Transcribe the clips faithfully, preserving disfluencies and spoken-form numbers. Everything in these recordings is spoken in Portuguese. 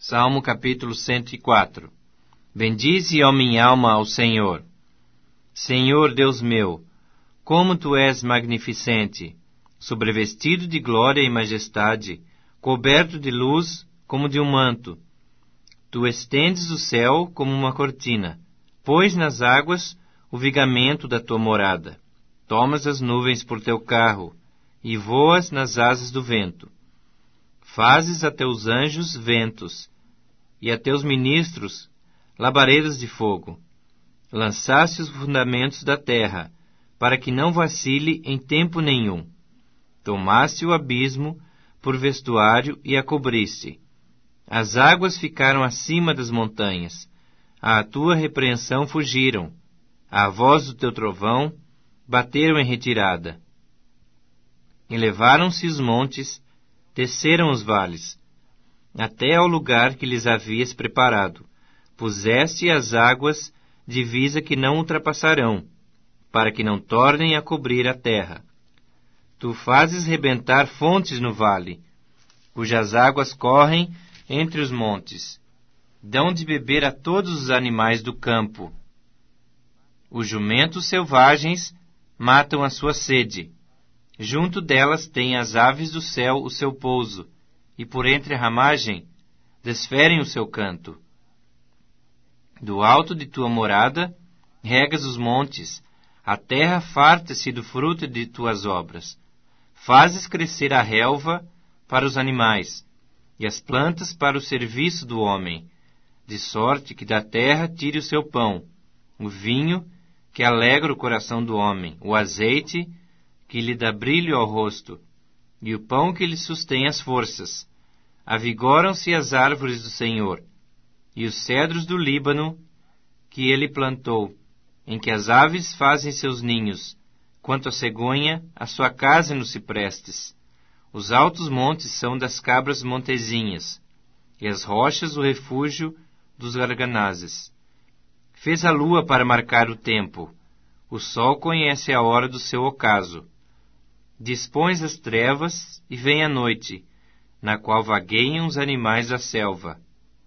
Salmo capítulo cento e quatro. Bendize, ó minha alma, ao Senhor. Senhor Deus meu, como Tu és magnificente, sobrevestido de glória e majestade, coberto de luz como de um manto. Tu estendes o céu como uma cortina, pões nas águas o vigamento da Tua morada. Tomas as nuvens por Teu carro, e voas nas asas do vento. Fazes a Teus anjos ventos, e a Teus ministros labaredas de fogo. Lançaste os fundamentos da terra, para que não vacile em tempo nenhum. Tomaste o abismo por vestuário e a cobriste. As águas ficaram acima das montanhas. À tua repreensão fugiram. À voz do teu trovão, bateram em retirada. Elevaram-se os montes, desceram os vales, até ao lugar que lhes havias preparado. Puseste as águas divisa que não ultrapassarão, para que não tornem a cobrir a terra. Tu fazes rebentar fontes no vale, cujas águas correm entre os montes. Dão de beber a todos os animais do campo. Os jumentos selvagens matam a sua sede. Junto delas têm as aves do céu o seu pouso, e por entre a ramagem desferem o seu canto. Do alto de tua morada regas os montes, a terra farta-se do fruto de tuas obras. Fazes crescer a relva para os animais, e as plantas para o serviço do homem, de sorte que da terra tire o seu pão, o vinho que alegra o coração do homem, o azeite que lhe dá brilho ao rosto, e o pão que lhe sustém as forças. Avigoram-se as árvores do Senhor, e os cedros do Líbano que ele plantou, em que as aves fazem seus ninhos, quanto a cegonha, a sua casa nos ciprestes. Os altos montes são das cabras montezinhas, e as rochas o refúgio dos garganazes. Fez a lua para marcar o tempo, o sol conhece a hora do seu ocaso. Dispões as trevas e vem a noite, na qual vagueiam os animais da selva.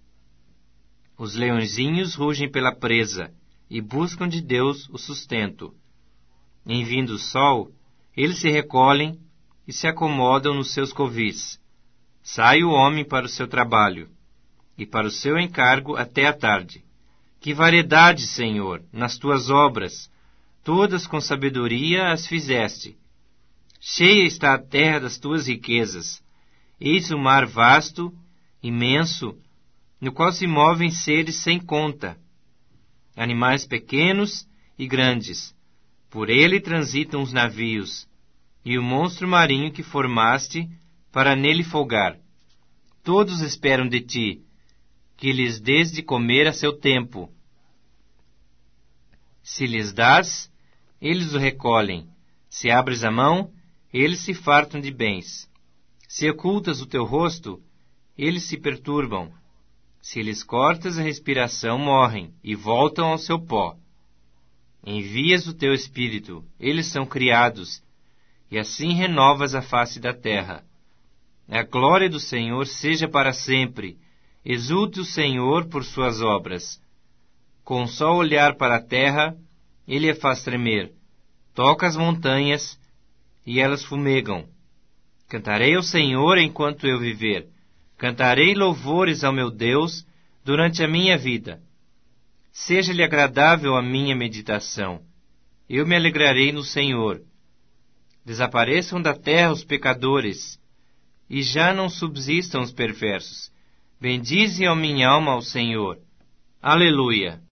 Os leõezinhos rugem pela presa e buscam de Deus o sustento. Em vindo o sol, eles se recolhem e se acomodam nos seus covis. Sai o homem para o seu trabalho e para o seu encargo até a tarde. Que variedade, Senhor, nas tuas obras! Todas com sabedoria as fizeste. Cheia está a terra das tuas riquezas. Eis o mar vasto, imenso, no qual se movem seres sem conta, animais pequenos e grandes. Por ele transitam os navios, e o monstro marinho que formaste para nele folgar. Todos esperam de ti, que lhes dês de comer a seu tempo. Se lhes dás, eles o recolhem. Se abres a mão, eles se fartam de bens. Se ocultas o teu rosto, eles se perturbam. Se lhes cortas a respiração, morrem e voltam ao seu pó. Envias o teu espírito, eles são criados, e assim renovas a face da terra. A glória do Senhor seja para sempre. Exulte o Senhor por suas obras. Com só olhar para a terra, ele a faz tremer. Toca as montanhas, e elas fumegam. Cantarei ao Senhor enquanto eu viver. Cantarei louvores ao meu Deus durante a minha vida. Seja-lhe agradável a minha meditação. Eu me alegrarei no Senhor. Desapareçam da terra os pecadores, e já não subsistam os perversos. Bendize a minha alma ao Senhor. Aleluia!